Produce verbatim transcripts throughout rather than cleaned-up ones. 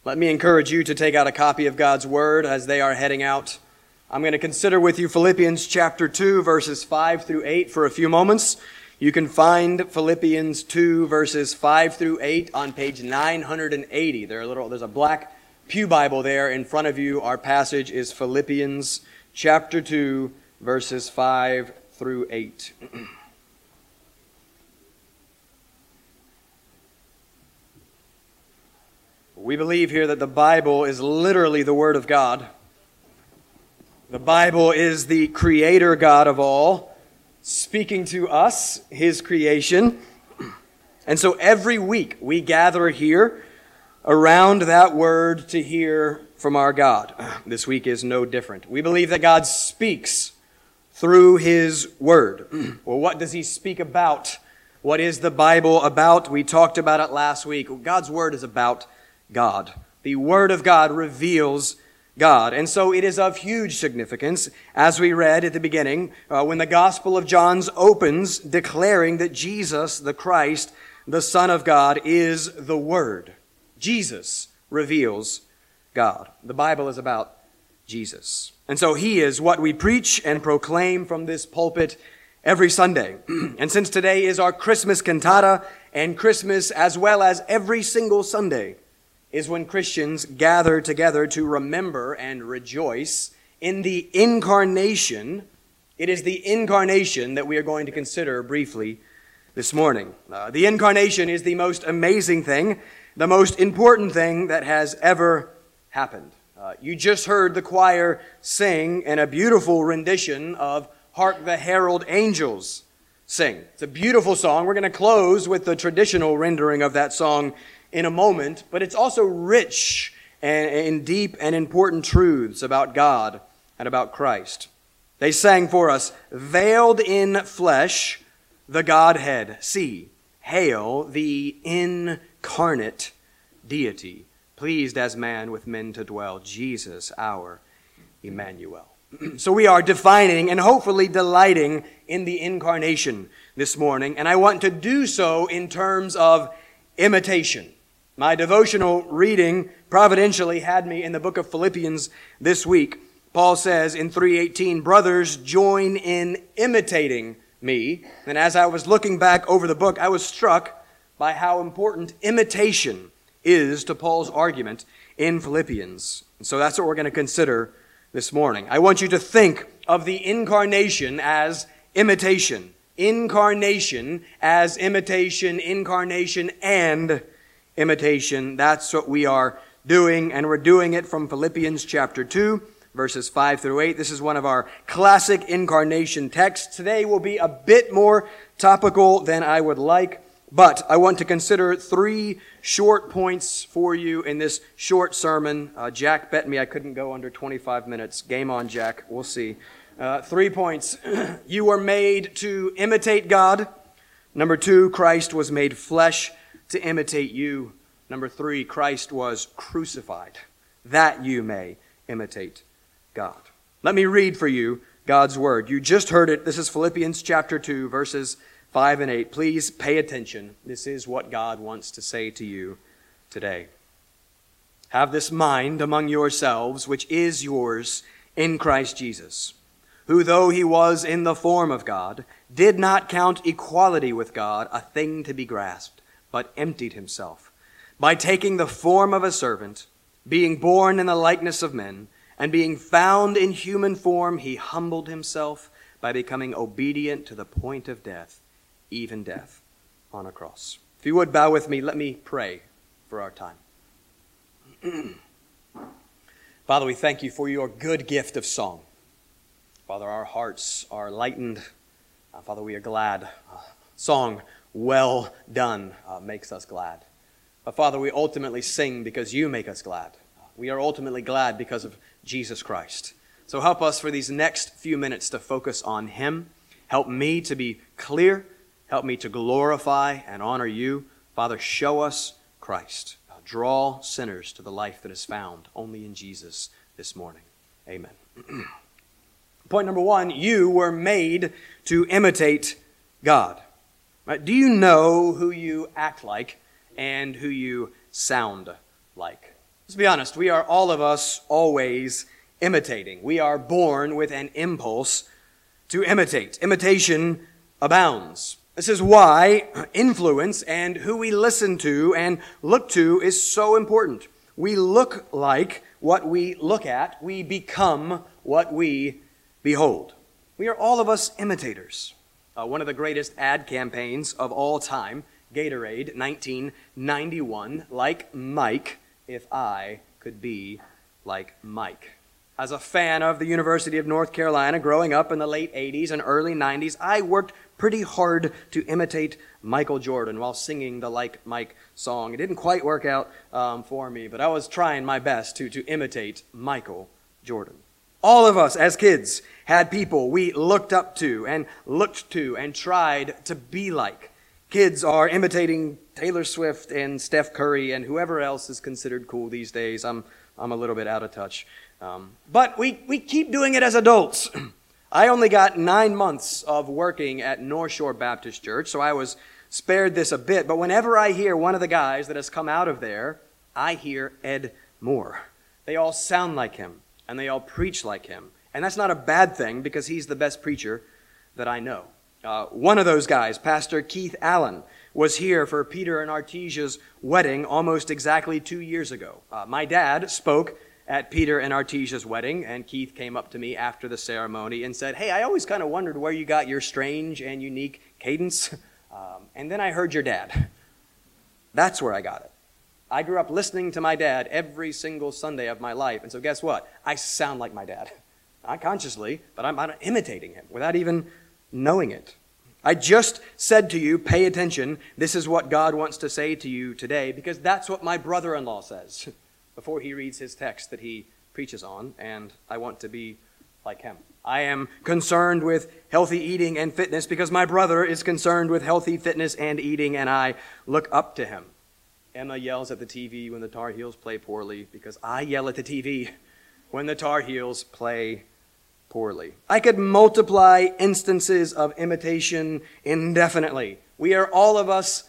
Let me encourage you to take out a copy of God's Word as they are heading out. I'm going to consider with you Philippians chapter two, verses five through eight for a few moments. You can find Philippians two, verses five through eight on page nine hundred eighty. There are a little, there's a black pew Bible there in front of you. Our passage is Philippians chapter two, verses five through eight. We believe here that the Bible is literally the Word of God. The Bible is the Creator God of all, speaking to us, His creation. And so every week we gather here around that Word to hear from our God. This week is no different. We believe that God speaks through His Word. Well, what does He speak about? What is the Bible about? We talked about it last week. God's Word is about God. The Word of God reveals God. And so it is of huge significance, as we read at the beginning, uh, when the Gospel of John opens declaring that Jesus, the Christ, the Son of God, is the Word. Jesus reveals God. The Bible is about Jesus. And so He is what we preach and proclaim from this pulpit every Sunday. And since today is our Christmas cantata, and Christmas as well as every single Sunday is when Christians gather together to remember and rejoice in the incarnation. It is the incarnation that we are going to consider briefly this morning. Uh, the incarnation is the most amazing thing, the most important thing that has ever happened. Uh, you just heard the choir sing in a beautiful rendition of Hark the Herald Angels Sing. It's a beautiful song. We're going to close with the traditional rendering of that song in a moment, but it's also rich and in deep and important truths about God and about Christ. They sang for us, "Veiled in flesh, the Godhead see. Hail the incarnate deity, pleased as man with men to dwell, Jesus our Emmanuel." So we are defining and hopefully delighting in the incarnation this morning, and I want to do so in terms of imitation. My devotional reading providentially had me in the book of Philippians this week. Paul says in three eighteen, "Brothers, join in imitating me." And as I was looking back over the book, I was struck by how important imitation is to Paul's argument in Philippians. And so that's what we're going to consider this morning. I want you to think of the incarnation as imitation. Incarnation as imitation, incarnation and imitation. That's what we are doing, and we're doing it from Philippians chapter two, verses five through eight. This is one of our classic incarnation texts. Today will be a bit more topical than I would like, but I want to consider three short points for you in this short sermon. Uh, Jack bet me I couldn't go under twenty-five minutes. Game on, Jack. We'll see. Uh, three points. You were made to imitate God. Number two, Christ was made flesh to imitate you. Number three, Christ was crucified that you may imitate God. Let me read for you God's Word. You just heard it. This is Philippians chapter two, verses five and eight. Please pay attention. This is what God wants to say to you today. "Have this mind among yourselves, which is yours in Christ Jesus, who, though he was in the form of God, did not count equality with God a thing to be grasped, but emptied himself by taking the form of a servant, being born in the likeness of men, and being found in human form, he humbled himself by becoming obedient to the point of death, even death on a cross." If you would bow with me, let me pray for our time. Father, we thank you for your good gift of song. Father, our hearts are lightened. Uh, Father, we are glad. Uh, song well done uh, makes us glad. But Father, we ultimately sing because you make us glad. We are ultimately glad because of Jesus Christ. So help us for these next few minutes to focus on Him. Help me to be clear. Help me to glorify and honor you. Father, show us Christ. Uh, draw sinners to the life that is found only in Jesus this morning. Amen. Point number one, you were made to imitate God. Right? Do you know who you act like and who you sound like? Let's be honest, we are all of us always imitating. We are born with an impulse to imitate. Imitation abounds. This is why influence and who we listen to and look to is so important. We look like what we look at. We become what we behold. We are all of us imitators. Uh, one of the greatest ad campaigns of all time, Gatorade, nineteen ninety-one, like Mike, if I could be like Mike. As a fan of the University of North Carolina growing up in the late eighties and early nineties, I worked pretty hard to imitate Michael Jordan while singing the Like Mike song. It didn't quite work out um, for me, but I was trying my best to, to imitate Michael Jordan. All of us as kids had people we looked up to and looked to and tried to be like. Kids are imitating Taylor Swift and Steph Curry and whoever else is considered cool these days. I'm I'm a little bit out of touch. Um, but we, we keep doing it as adults. I only got nine months of working at North Shore Baptist Church, so I was spared this a bit. But whenever I hear one of the guys that has come out of there, I hear Ed Moore. They all sound like him, and they all preach like him. And that's not a bad thing, because he's the best preacher that I know. Uh, one of those guys, Pastor Keith Allen, was here for Peter and Artesia's wedding almost exactly two years ago. Uh, my dad spoke at Peter and Artesia's wedding, and Keith came up to me after the ceremony and said, "Hey, I always kind of wondered where you got your strange and unique cadence. Um, and then I heard your dad. That's where I got it. I grew up listening to my dad every single Sunday of my life, and so guess what? I sound like my dad. Not consciously, but I'm, I'm imitating him without even knowing it. I just said to you, pay attention. This is what God wants to say to you today, because that's what my brother-in-law says before he reads his text that he preaches on, and I want to be like him. I am concerned with healthy eating and fitness because my brother is concerned with healthy fitness and eating, and I look up to him. Emma yells at the T V when the Tar Heels play poorly because I yell at the T V when the Tar Heels play poorly. I could multiply instances of imitation indefinitely. We are all of us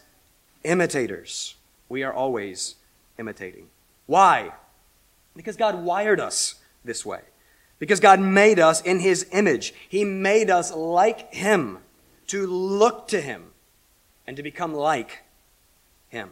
imitators. We are always imitating. Why? Because God wired us this way. Because God made us in His image. He made us like Him, to look to Him, and to become like Him.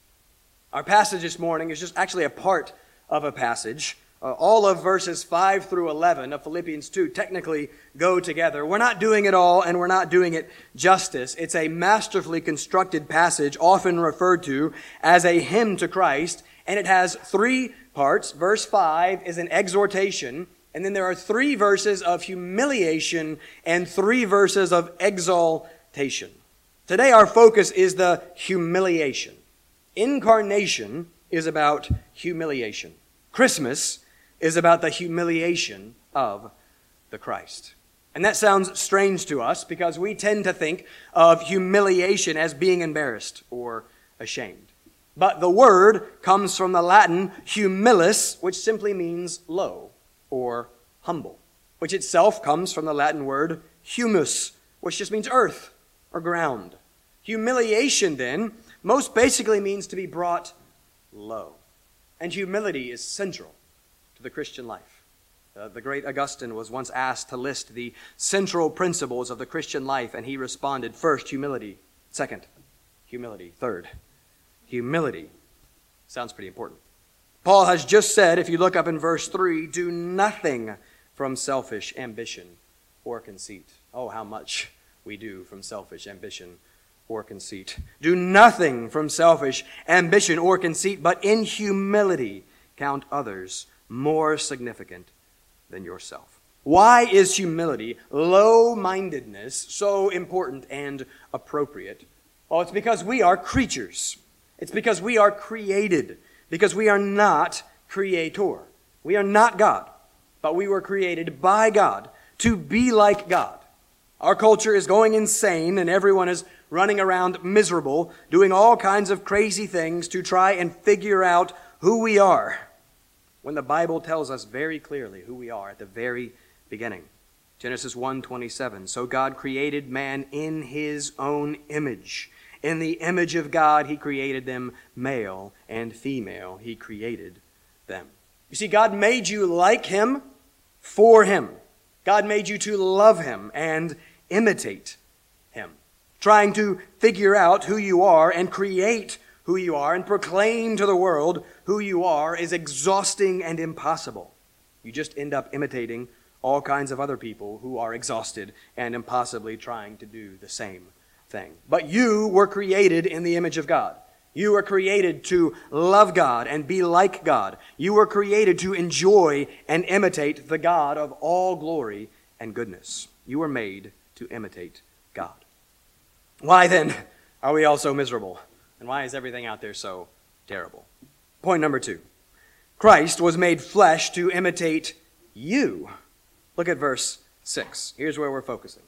Our passage this morning is just actually a part of a passage. Uh, all of verses five through eleven of Philippians two technically go together. We're not doing it all, and we're not doing it justice. It's a masterfully constructed passage, often referred to as a hymn to Christ, and it has three parts. Verse five is an exhortation, and then there are three verses of humiliation and three verses of exaltation. Today our focus is the humiliation. Incarnation is about humiliation. Christmas is about the humiliation of the Christ. And that sounds strange to us because we tend to think of humiliation as being embarrassed or ashamed. But the word comes from the Latin humilis, which simply means low or humble, which itself comes from the Latin word humus, which just means earth or ground. Humiliation, then, most basically means to be brought low. And humility is central to the Christian life. Uh, the great Augustine was once asked to list the central principles of the Christian life, and he responded, first, humility. Second, humility. Third, humility. Sounds pretty important. Paul has just said, if you look up in verse three, do nothing from selfish ambition or conceit. Oh, how much we do from selfish ambition or conceit. Do nothing from selfish ambition or conceit, but in humility count others more significant than yourself. Why is humility, low-mindedness, so important and appropriate? Well, it's because we are creatures. It's because we are created. Because we are not creator. We are not God. But we were created by God to be like God. Our culture is going insane, and everyone is running around miserable, doing all kinds of crazy things to try and figure out who we are, when the Bible tells us very clearly who we are at the very beginning. Genesis one twenty-seven, so God created man in His own image. In the image of God He created them, male and female He created them. You see, God made you like him for him. God made you to love him and imitate him. Trying to figure out who you are and create who you are and proclaim to the world who you are is exhausting and impossible. You just end up imitating all kinds of other people who are exhausted and impossibly trying to do the same thing. But you were created in the image of God. You were created to love God and be like God. You were created to enjoy and imitate the God of all glory and goodness. You were made to imitate God. Why then are we all so miserable? And why is everything out there so terrible? Point number two. Christ was made flesh to imitate you. Look at verse six. Here's where we're focusing.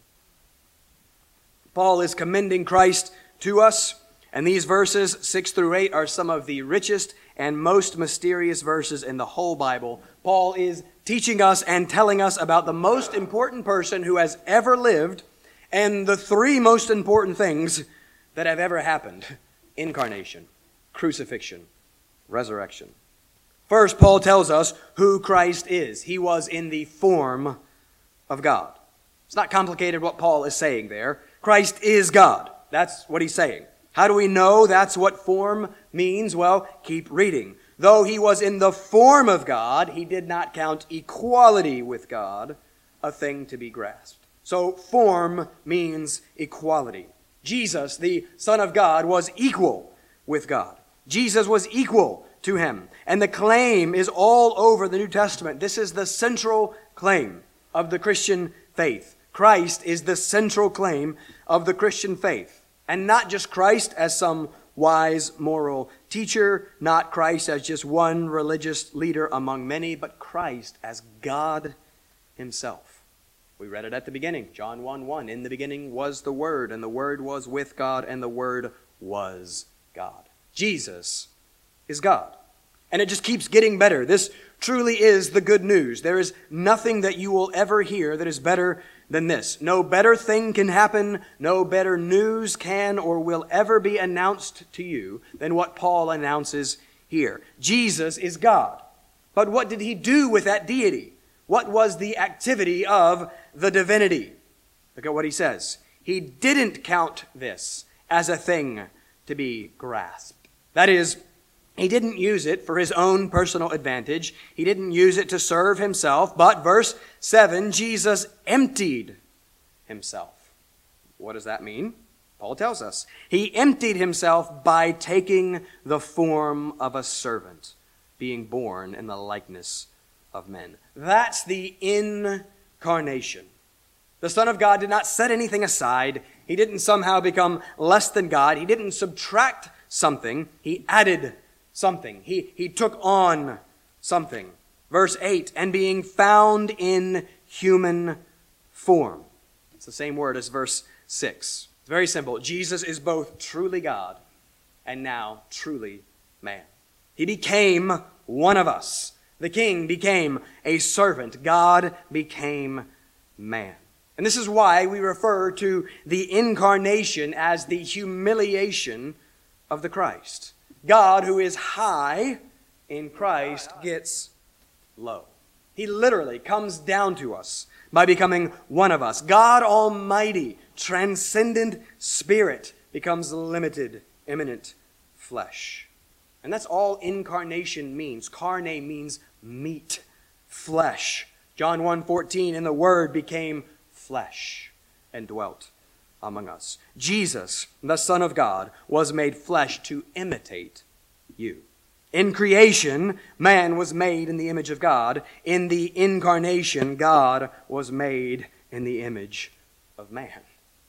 Paul is commending Christ to us. And these verses, six through eight, are some of the richest and most mysterious verses in the whole Bible. Paul is teaching us and telling us about the most important person who has ever lived and the three most important things that have ever happened: incarnation, crucifixion, resurrection. First, Paul tells us who Christ is. He was in the form of God. It's not complicated what Paul is saying there. Christ is God. That's what he's saying. How do we know that's what form means? Well, keep reading. Though he was in the form of God, he did not count equality with God a thing to be grasped. So form means equality. Jesus, the Son of God, was equal with God. Jesus was equal to him. And the claim is all over the New Testament. This is the central claim of the Christian faith. Christ is the central claim of the Christian faith. And not just Christ as some wise moral teacher, not Christ as just one religious leader among many, but Christ as God himself. We read it at the beginning, John one one. In the beginning was the Word, and the Word was with God, and the Word was God. Jesus is God. And it just keeps getting better. This truly is the good news. There is nothing that you will ever hear that is better than this. No better thing can happen, no better news can or will ever be announced to you than what Paul announces here. Jesus is God. But what did he do with that deity? What was the activity of the divinity? Look at what he says. He didn't count this as a thing to be grasped. That is, he didn't use it for his own personal advantage. He didn't use it to serve himself. But verse seven, Jesus emptied himself. What does that mean? Paul tells us. He emptied himself by taking the form of a servant, being born in the likeness of men. That's the incarnation. The Son of God did not set anything aside. He didn't somehow become less than God. He didn't subtract something. He added something. He, he took on something. Verse eight, and being found in human form. It's the same word as verse six. It's very simple. Jesus is both truly God and now truly man. He became one of us. The King became a servant. God became man. And this is why we refer to the incarnation as the humiliation of the Christ. God, who is high in Christ, gets low. He literally comes down to us by becoming one of us. God Almighty, transcendent Spirit, becomes limited, immanent flesh. And that's all incarnation means. Carne means meat, flesh. John one fourteen, and the Word became flesh and dwelt among us. Jesus, the Son of God, was made flesh to imitate you. In creation, man was made in the image of God. In the incarnation, God was made in the image of man.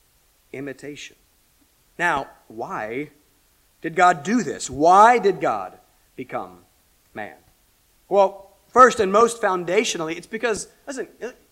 Imitation. Now, why did God do this? Why did God become man? Well, first and most foundationally, it's because, listen,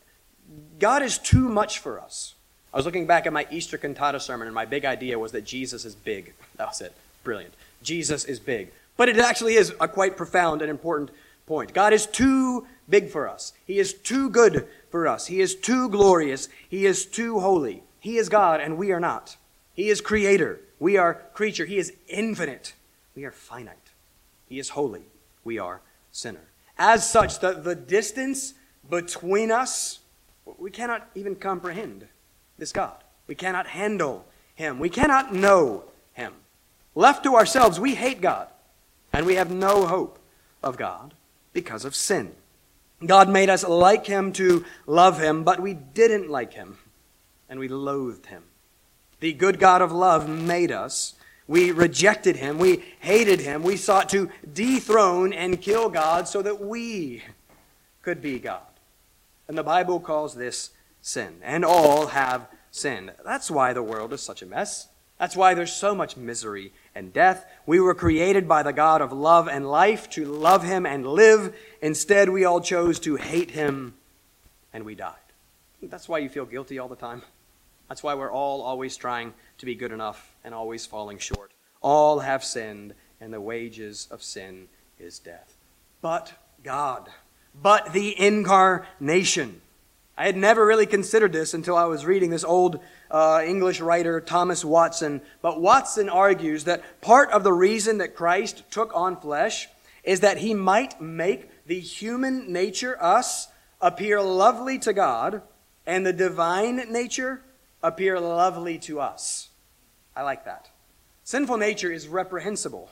God is too much for us. I was looking back at my Easter cantata sermon, and my big idea was that Jesus is big. That was it. Brilliant. Jesus is big. But it actually is a quite profound and important point. God is too big for us. He is too good for us. He is too glorious. He is too holy. He is God, and we are not. He is creator. We are creature. He is infinite. We are finite. He is holy. We are sinner. As such, the, the distance between us, we cannot even comprehend this God. We cannot handle Him. We cannot know Him. Left to ourselves, we hate God, and we have no hope of God because of sin. God made us like Him to love Him, but we didn't like Him, and we loathed Him. The good God of love made us. We rejected Him. We hated Him. We sought to dethrone and kill God so that we could be God. And the Bible calls this sin. And all have sinned. That's why the world is such a mess. That's why there's so much misery and death. We were created by the God of love and life to love Him and live. Instead, we all chose to hate Him, and we died. That's why you feel guilty all the time. That's why we're all always trying to be good enough and always falling short. All have sinned, and the wages of sin is death. But God, but the incarnation. I had never really considered this until I was reading this old uh, English writer, Thomas Watson. But Watson argues that part of the reason that Christ took on flesh is that He might make the human nature, us, appear lovely to God, and the divine nature appear lovely to us. I like that. Sinful nature is reprehensible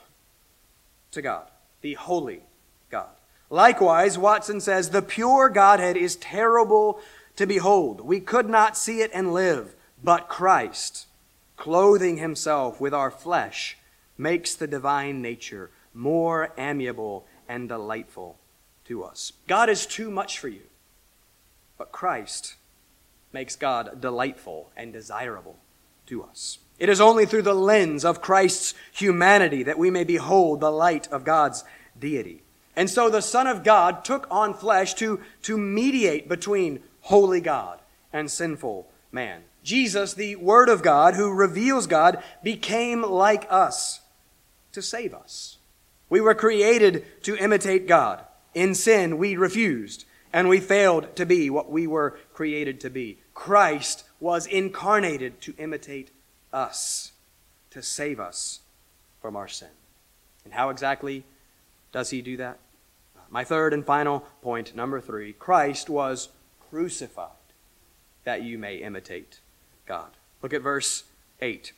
to God, the holy God. Likewise, Watson says, the pure Godhead is terrible to behold. We could not see it and live, but Christ, clothing Himself with our flesh, makes the divine nature more amiable and delightful to us. God is too much for you, but Christ makes God delightful and desirable to us. It is only through the lens of Christ's humanity that we may behold the light of God's deity. And so the Son of God took on flesh to, to mediate between holy God and sinful man. Jesus, the Word of God, who reveals God, became like us to save us. We were created to imitate God. In sin, we refused, and we failed to be what we were created to be. Christ was incarnated to imitate us, to save us from our sin. And how exactly does He do that? My third and final point, number three, Christ was crucified that you may imitate God. Look at verse eight.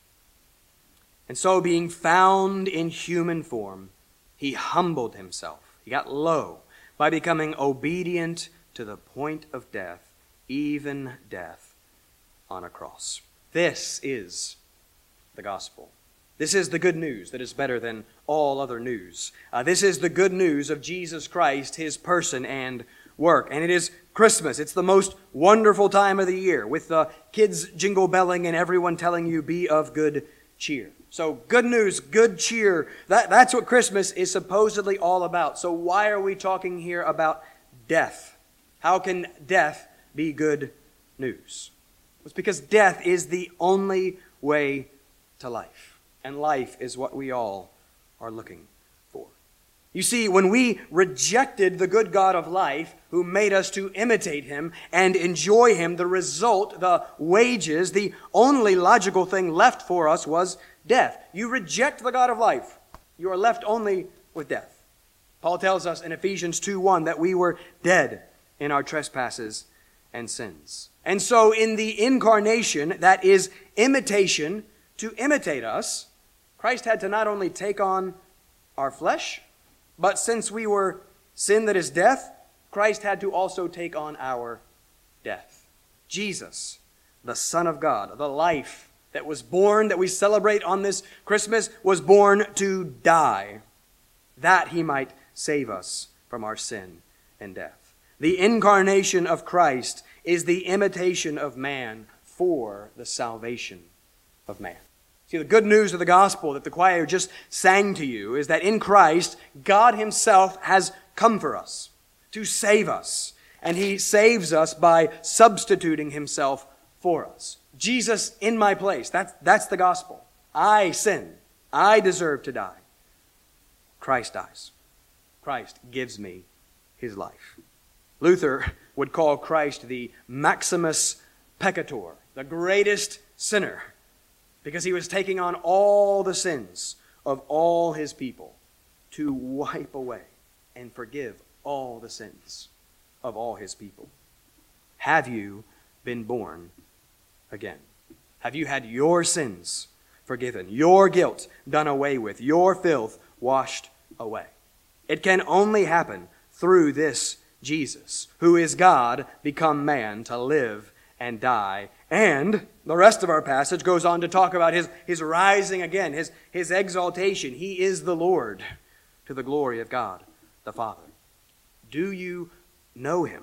And so being found in human form, He humbled Himself. He got low by becoming obedient to the point of death, even death on a cross. This is the gospel. This is the good news that is better than all other news. Uh, this is the good news of Jesus Christ, His person and work. And it is Christmas. It's the most wonderful time of the year, with the kids jingle belling and everyone telling you, be of good cheer. So good news, good cheer, that, that's what Christmas is supposedly all about. So why are we talking here about death? How can death be good news? It's because death is the only way to life. And life is what we all are looking for. You see, when we rejected the good God of life, who made us to imitate Him and enjoy Him, the result, the wages, the only logical thing left for us was death. You reject the God of life, you are left only with death. Paul tells us in Ephesians two one that we were dead in our trespasses and sins. And so in the incarnation, that is imitation, to imitate us, Christ had to not only take on our flesh, but since we were sin that is death, Christ had to also take on our death. Jesus, the Son of God, the life that was born, that we celebrate on this Christmas, was born to die, that He might save us from our sin and death. The incarnation of Christ is the imitation of man for the salvation of man. See, the good news of the gospel that the choir just sang to you is that in Christ, God Himself has come for us to save us. And He saves us by substituting Himself for us. Jesus in my place. That's, that's the gospel. I sin. I deserve to die. Christ dies. Christ gives me His life. Luther would call Christ the Maximus Peccator, the greatest sinner, because He was taking on all the sins of all His people to wipe away and forgive all the sins of all his people. Have you been born again? Have you had your sins forgiven, your guilt done away with, your filth washed away? It can only happen through this Jesus, who is God become man to live and die. And the rest of our passage goes on to talk about his, his rising again, his, his exaltation. He is the Lord, to the glory of God the Father. Do you know him?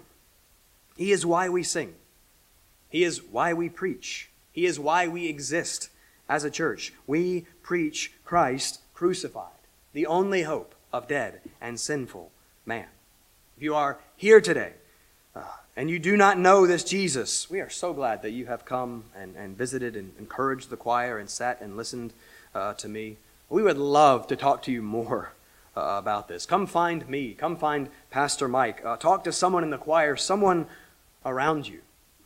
He is why we sing. He is why we preach. He is why we exist as a church. We preach Christ crucified, the only hope of dead and sinful man. If you are here today uh, and you do not know this Jesus, we are so glad that you have come and, and visited and encouraged the choir and sat and listened uh, to me. We would love to talk to you more uh, about this. Come find me. Come find Pastor Mike. Uh, talk to someone in the choir, someone around you.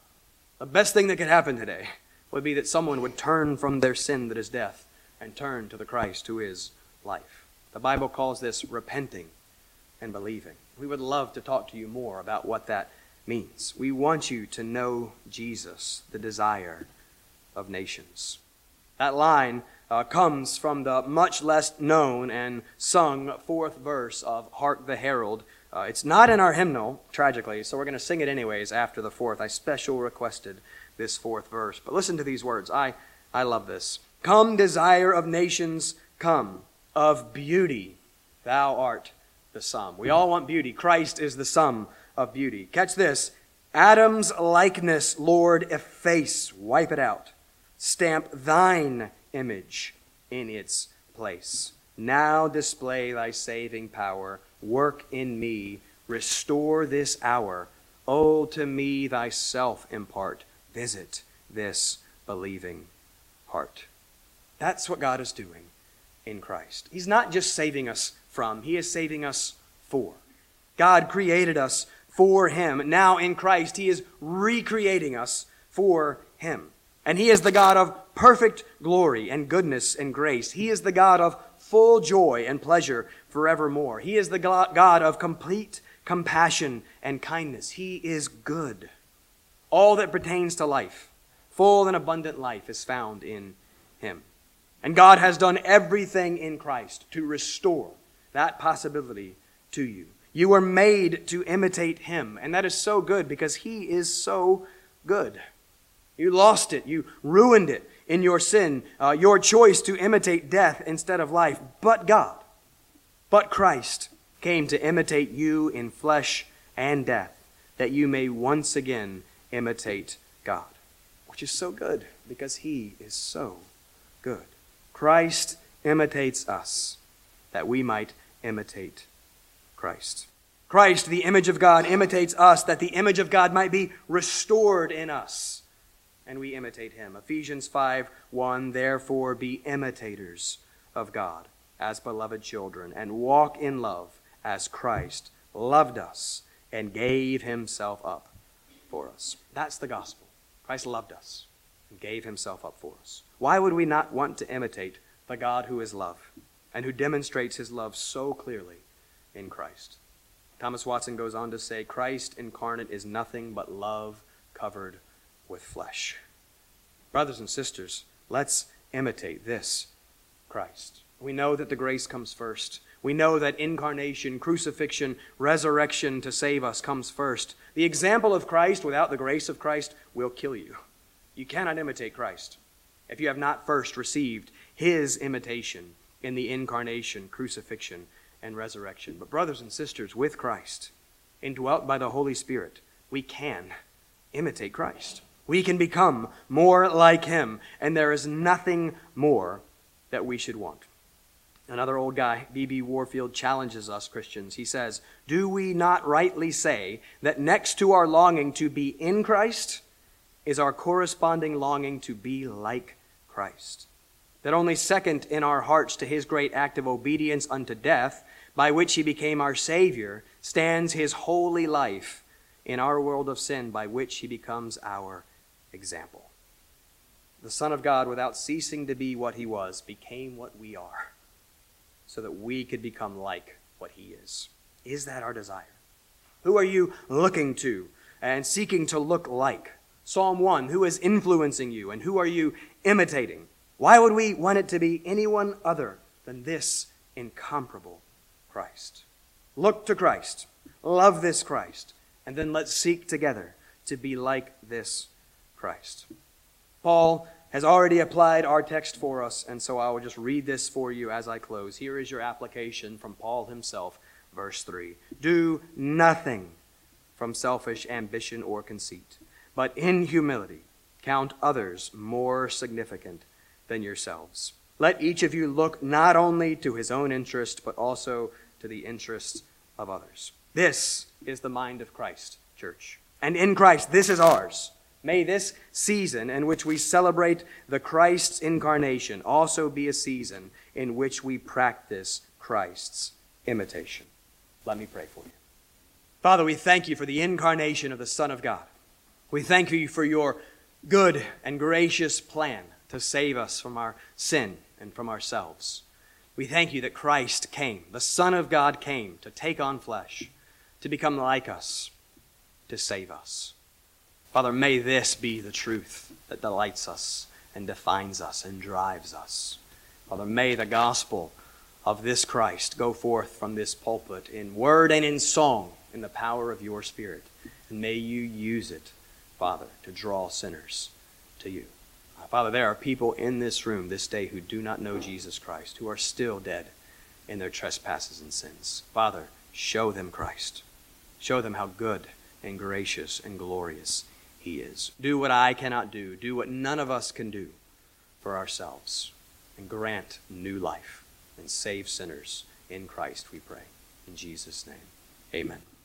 The best thing that could happen today would be that someone would turn from their sin that is death and turn to the Christ who is life. The Bible calls this repenting and believing. We would love to talk to you more about what that means. We want you to know Jesus, the desire of nations. That line uh, comes from the much less known and sung fourth verse of Hark the Herald. Uh, it's not in our hymnal, tragically, so we're going to sing it anyways after the fourth. I special requested this fourth verse. But listen to these words. I, I love this. Come, desire of nations, come. Of beauty, thou art the sum. We all want beauty. Christ is the sum of beauty. Catch this. Adam's likeness, Lord, efface, wipe it out. Stamp thine image in its place. Now display thy saving power. Work in me. Restore this hour. Oh, to me thyself impart. Visit this believing heart. That's what God is doing in Christ. He's not just saving us from, he is saving us for. God created us for him. Now in Christ, he is recreating us for him. And he is the God of perfect glory and goodness and grace. He is the God of full joy and pleasure forevermore. He is the God of complete compassion and kindness. He is good. All that pertains to life, full and abundant life, is found in him. And God has done everything in Christ to restore that possibility to you. You were made to imitate him, and that is so good because he is so good. You lost it. You ruined it in your sin, uh, your choice to imitate death instead of life. But God, but Christ came to imitate you in flesh and death, that you may once again imitate God, which is so good because he is so good. Christ imitates us, that we might imitate Christ. Christ, the image of God, imitates us, that the image of God might be restored in us, and we imitate him. Ephesians five one, therefore be imitators of God as beloved children, and walk in love as Christ loved us and gave himself up for us. That's the gospel. Christ loved us and gave himself up for us. Why would we not want to imitate the God who is love and who demonstrates his love so clearly in Christ? Thomas Watson goes on to say, Christ incarnate is nothing but love covered with flesh. Brothers and sisters, let's imitate this Christ. We know that the grace comes first. We know that incarnation, crucifixion, resurrection to save us comes first. The example of Christ without the grace of Christ will kill you. You cannot imitate Christ if you have not first received his imitation in the incarnation, crucifixion, and resurrection. But brothers and sisters, with Christ, indwelt by the Holy Spirit, we can imitate Christ. We can become more like him, and there is nothing more that we should want. Another old guy, B B Warfield, challenges us Christians. He says, do we not rightly say that next to our longing to be in Christ is our corresponding longing to be like Christ? That only second in our hearts to his great act of obedience unto death, by which he became our Savior, stands his holy life in our world of sin, by which he becomes our example. The Son of God, without ceasing to be what he was, became what we are, so that we could become like what he is. Is that our desire? Who are you looking to and seeking to look like? Psalm one, who is influencing you and who are you imitating? Why would we want it to be anyone other than this incomparable Christ? Look to Christ, love this Christ, and then let's seek together to be like this Christ. Paul has already applied our text for us, and so I will just read this for you as I close. Here is your application from Paul himself, verse three. Do nothing from selfish ambition or conceit, but in humility count others more significant than yourselves. Let each of you look not only to his own interest, but also to the interests of others. This is the mind of Christ, church. And in Christ, this is ours. May this season in which we celebrate the Christ's incarnation also be a season in which we practice Christ's imitation. Let me pray for you. Father, we thank you for the incarnation of the Son of God. We thank you for your good and gracious plan to save us from our sin and from ourselves. We thank you that Christ came, the Son of God came to take on flesh, to become like us, to save us. Father, may this be the truth that delights us and defines us and drives us. Father, may the gospel of this Christ go forth from this pulpit in word and in song in the power of your Spirit. And may you use it, Father, to draw sinners to you. Father, there are people in this room this day who do not know Jesus Christ, who are still dead in their trespasses and sins. Father, show them Christ. Show them how good and gracious and glorious he is. Do what I cannot do. Do what none of us can do for ourselves. And grant new life and save sinners in Christ, we pray. In Jesus' name, amen.